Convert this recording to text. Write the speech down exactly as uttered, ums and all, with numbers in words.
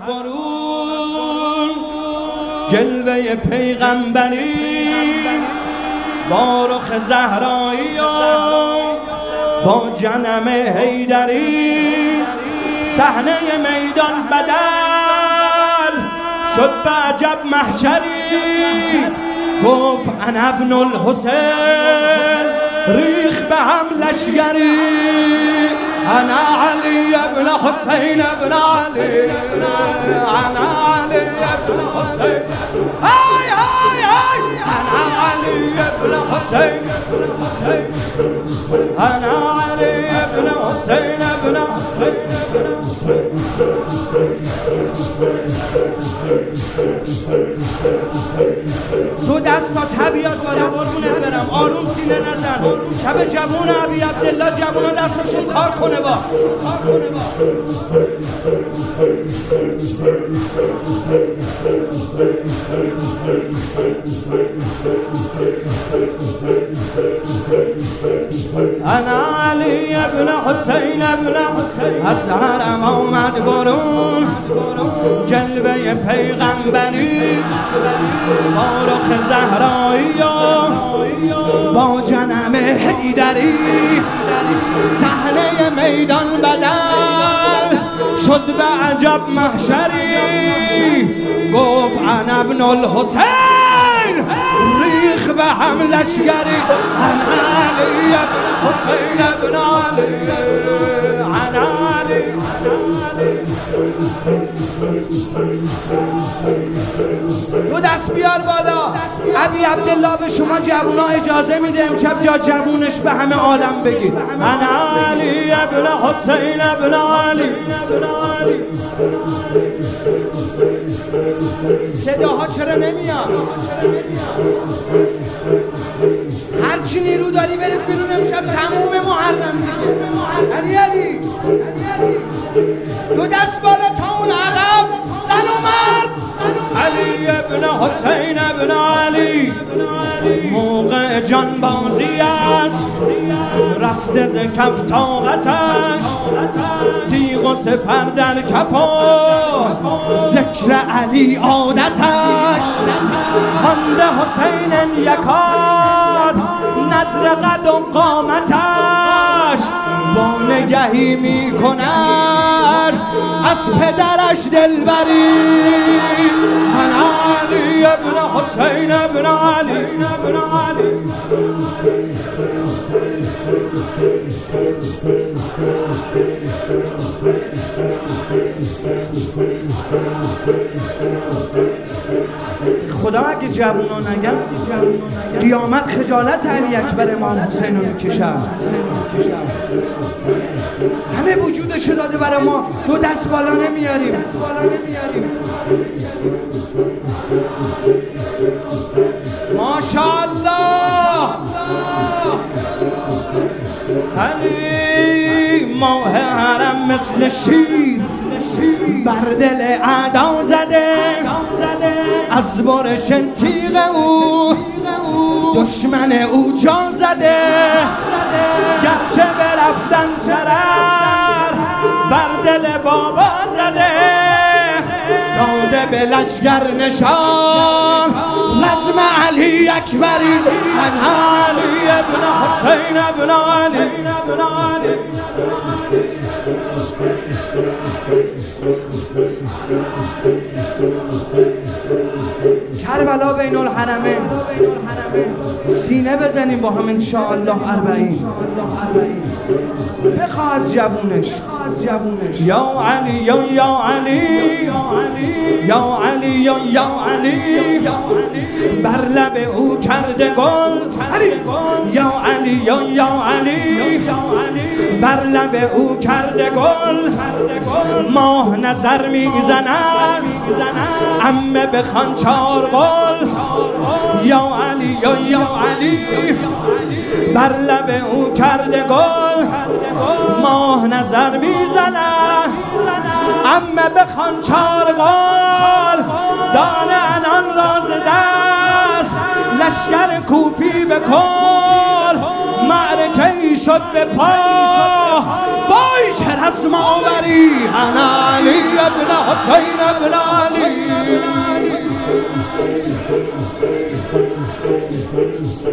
برون جلوه پیغمبری با رخ زهرایی با جنم حیدری صحنه میدان بدل شد به عجب محشری گفت انا ابن الحسین ریخ به هم لشگری انا علی ابن حسین ابن علی انا علی ابن حسین آی آی آی انا علی ابن حسین انا علی ابن حسین ابن تو دست تا طبیعت بالا قربونه برم آروم سینه نزن شب جوون ابی عبدالله جوونا دستشون کار کنه با انا علی ابن حسین ابن از حرم آمد برون جلوه پیغمبری با رخ زهرایی با جنم حیدری صحنه میدان بدل شد به عجب محشری گفت انا ابن الحسین ریخ به هم لشگری انا علی ابن حسین ابن علی انا علی دو دست بیار بالا ابی عبدالله به شما جوونا اجازه میده امشب جا جوونش به همه عالم بگی انا علی ابن حسین ابن علی صداها چرا نمیاد هرچی نیرو داری برید بیرون امشب تموم محرم دیگه علی علی دو دست بالا تا اون عقب زن و مرد علی ابن حسین ابن علی موقع جانبازی است رفته ز کف طاقتش تیغ و سپر در کفا ذکر علی عادتش خانده حسین یکاد نظر قد و قامتش با نگهی می کند از پدرش دلبری انا علی ابن حسین ابن علی ابن علی خدا اگه جوونا نگن قیامت خجالت علی اکبر امام حسین رو میکشم همه وجودشو داده برای ما دو دست بالا نمیاریم ماشاءالله علی ماه حرم مثل شیر بر دل اعدا زده از برش تیغ او دشمن او جا زده گرچه برفتن شرر بر دل بابا زده داده به لشگر نشان رزم علی اکبری انا علی ابن حسین ابن علی کربلا بین الحرمین سینه بزنیم با هم انشاءالله اربعین بخواه از جوونش یا علی یا یا علی یا علی یا یا علی بر لب او کرده گل یا علی یا یا علی بر لب او کرده گل ماه نظر میزند عمه بخوان چار قول یا علی یا یا علی بر لب او کرده گل ماه نظر میزند عمه بخوان چار قول دانه انان راز دست لشکر کوفی به کل معرکه ای شد به پا بای چه رزم آوری انا علی ابن حسین ابن علی